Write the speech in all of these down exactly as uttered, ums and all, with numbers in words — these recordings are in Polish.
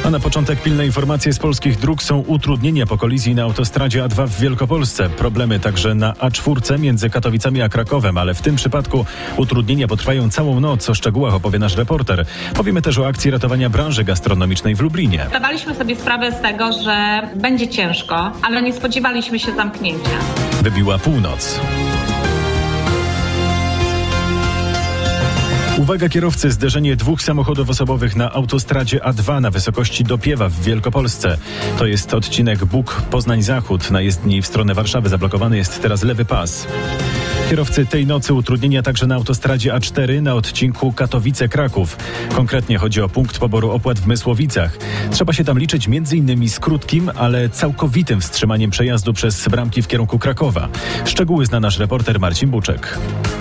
A na początek pilne informacje z polskich dróg. Są utrudnienia po kolizji na autostradzie A dwa w Wielkopolsce. Problemy także na A cztery między Katowicami a Krakowem, ale w tym przypadku utrudnienia potrwają całą noc. O szczegółach opowie nasz reporter. Powiemy też o akcji ratowania branży gastronomicznej w Lublinie. Zdawaliśmy sobie sprawę z tego, że będzie ciężko, ale nie spodziewaliśmy się zamknięcia. Wybiła północ. Uwaga kierowcy, zderzenie dwóch samochodów osobowych na autostradzie A dwa na wysokości Dopiewa w Wielkopolsce. To jest odcinek Bóg-Poznań-Zachód. Na jezdni w stronę Warszawy zablokowany jest teraz lewy pas. Kierowcy tej nocy utrudnienia także na autostradzie A cztery na odcinku Katowice-Kraków. Konkretnie chodzi o punkt poboru opłat w Mysłowicach. Trzeba się tam liczyć między innymi z krótkim, ale całkowitym wstrzymaniem przejazdu przez bramki w kierunku Krakowa. Szczegóły zna nasz reporter Marcin Buczek.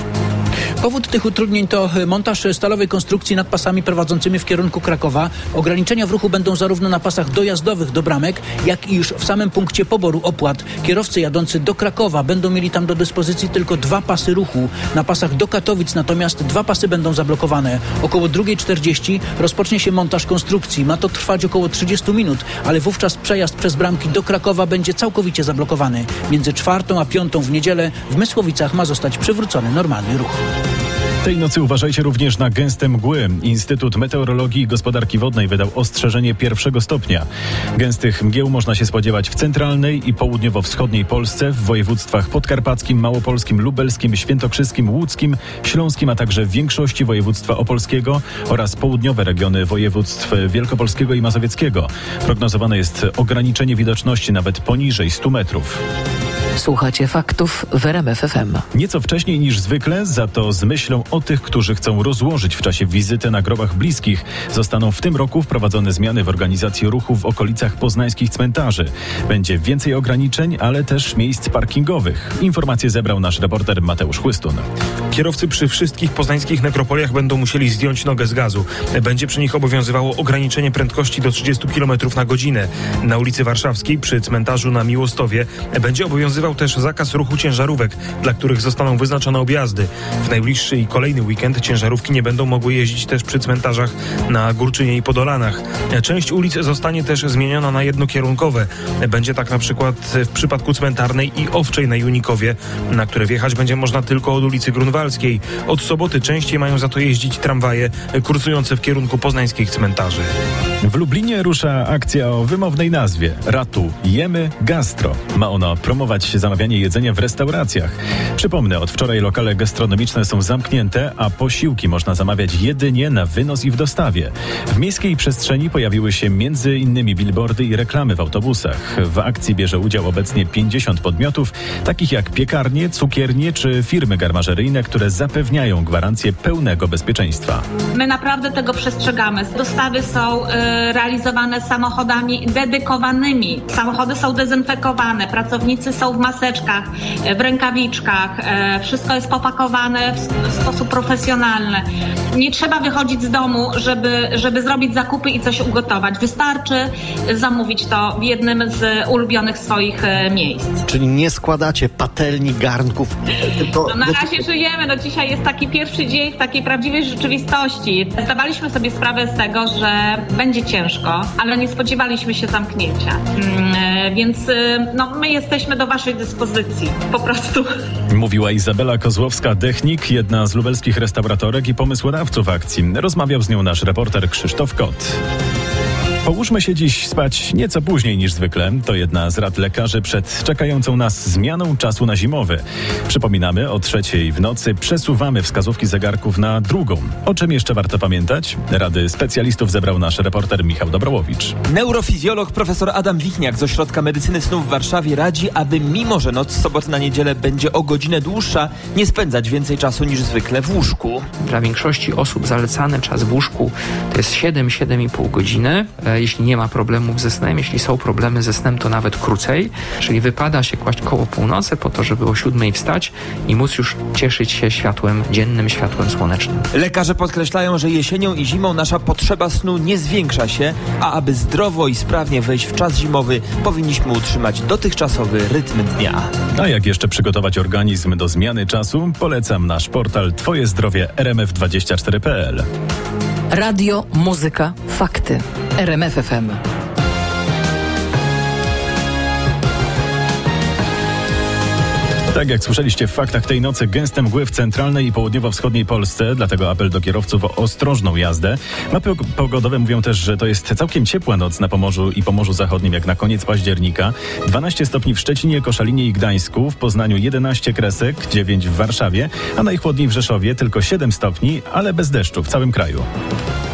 Powód tych utrudnień to montaż stalowej konstrukcji nad pasami prowadzącymi w kierunku Krakowa. Ograniczenia w ruchu będą zarówno na pasach dojazdowych do bramek, jak i już w samym punkcie poboru opłat. Kierowcy jadący do Krakowa będą mieli tam do dyspozycji tylko dwa pasy ruchu. Na pasach do Katowic natomiast dwa pasy będą zablokowane. Około drugiej czterdzieści rozpocznie się montaż konstrukcji. Ma to trwać około trzydzieści minut, ale wówczas przejazd przez bramki do Krakowa będzie całkowicie zablokowany. Między czwartą a piątą w niedzielę w Mysłowicach ma zostać przywrócony normalny ruch. Tej nocy uważajcie również na gęste mgły. Instytut Meteorologii i Gospodarki Wodnej wydał ostrzeżenie pierwszego stopnia. Gęstych mgieł można się spodziewać w centralnej i południowo-wschodniej Polsce, w województwach podkarpackim, małopolskim, lubelskim, świętokrzyskim, łódzkim, śląskim, a także w większości województwa opolskiego oraz południowe regiony województw wielkopolskiego i mazowieckiego. Prognozowane jest ograniczenie widoczności nawet poniżej stu metrów. Słuchacie faktów w R M F F M. Nieco wcześniej niż zwykle, za to z myślą o tych, którzy chcą rozłożyć w czasie wizyty na grobach bliskich, zostaną w tym roku wprowadzone zmiany w organizacji ruchu w okolicach poznańskich cmentarzy. Będzie więcej ograniczeń, ale też miejsc parkingowych. Informacje zebrał nasz reporter Mateusz Chłystun. Kierowcy przy wszystkich poznańskich nekropoliach będą musieli zdjąć nogę z gazu. Będzie przy nich obowiązywało ograniczenie prędkości do trzydziestu kilometrów na godzinę. Na ulicy Warszawskiej przy cmentarzu na Miłostowie będzie obowiązywał też zakaz ruchu ciężarówek, dla których zostaną wyznaczone objazdy. W najbliższy i kolejny weekend ciężarówki nie będą mogły jeździć też przy cmentarzach na Górczynie i Podolanach. Część ulic zostanie też zmieniona na jednokierunkowe. Będzie tak na przykład w przypadku Cmentarnej i Owczej na Junikowie, na które wjechać będzie można tylko od ulicy Grunwaldzkiej. Od soboty częściej mają za to jeździć tramwaje kursujące w kierunku poznańskich cmentarzy. W Lublinie rusza akcja o wymownej nazwie Ratujemy Gastro. Ma ona promować zamawianie jedzenia w restauracjach. Przypomnę, od wczoraj lokale gastronomiczne są zamknięte, a posiłki można zamawiać jedynie na wynos i w dostawie. W miejskiej przestrzeni pojawiły się między innymi billboardy i reklamy w autobusach. W akcji bierze udział obecnie pięćdziesiąt podmiotów, takich jak piekarnie, cukiernie czy firmy garmażeryjne, które zapewniają gwarancję pełnego bezpieczeństwa. My naprawdę tego przestrzegamy. Dostawy są y, realizowane samochodami dedykowanymi. Samochody są dezynfekowane, pracownicy są w maseczkach, w rękawiczkach. E, wszystko jest popakowane w, w sposób profesjonalny. Nie trzeba wychodzić z domu, żeby, żeby zrobić zakupy i coś ugotować. Wystarczy zamówić to w jednym z ulubionych swoich e, miejsc. Czyli nie składacie patelni, garnków? Tylko... No na razie żyjemy. No dzisiaj jest taki pierwszy dzień w takiej prawdziwej rzeczywistości. Zdawaliśmy sobie sprawę z tego, że będzie ciężko, ale nie spodziewaliśmy się zamknięcia. Mm, więc no, my jesteśmy do waszej dyspozycji. Po prostu. Mówiła Izabela Kozłowska-Dechnik, jedna z lubelskich restauratorek i pomysłodawców akcji. Rozmawiał z nią nasz reporter Krzysztof Kot. Połóżmy się dziś spać nieco później niż zwykle. To jedna z rad lekarzy przed czekającą nas zmianą czasu na zimowy. Przypominamy, o trzeciej w nocy przesuwamy wskazówki zegarków na drugą. O czym jeszcze warto pamiętać? Rady specjalistów zebrał nasz reporter Michał Dobrołowicz. Neurofizjolog profesor Adam Wichniak z Ośrodka Medycyny Snu w Warszawie radzi, aby mimo, że noc z soboty na niedzielę będzie o godzinę dłuższa, nie spędzać więcej czasu niż zwykle w łóżku. Dla większości osób zalecany czas w łóżku to jest siedem do siedmiu i pół godziny. Jeśli nie ma problemów ze snem, jeśli są problemy ze snem, to nawet krócej, czyli wypada się kłaść koło północy po to, żeby o siódmej wstać i móc już cieszyć się światłem dziennym, światłem słonecznym. Lekarze podkreślają, że jesienią i zimą nasza potrzeba snu nie zwiększa się, a aby zdrowo i sprawnie wejść w czas zimowy, powinniśmy utrzymać dotychczasowy rytm dnia. A jak jeszcze przygotować organizm do zmiany czasu? Polecam nasz portal Twoje zdrowie R M F dwadzieścia cztery kropka p l. Radio, muzyka, fakty. R M F F M. Tak jak słyszeliście w faktach tej nocy, gęste mgły w centralnej i południowo-wschodniej Polsce, dlatego apel do kierowców o ostrożną jazdę. Mapy pogodowe mówią też, że to jest całkiem ciepła noc na Pomorzu i Pomorzu Zachodnim, jak na koniec października. dwanaście stopni w Szczecinie, Koszalinie i Gdańsku, w Poznaniu jedenaście kresek, dziewięć w Warszawie, a najchłodniej w Rzeszowie tylko siedem stopni, ale bez deszczu w całym kraju.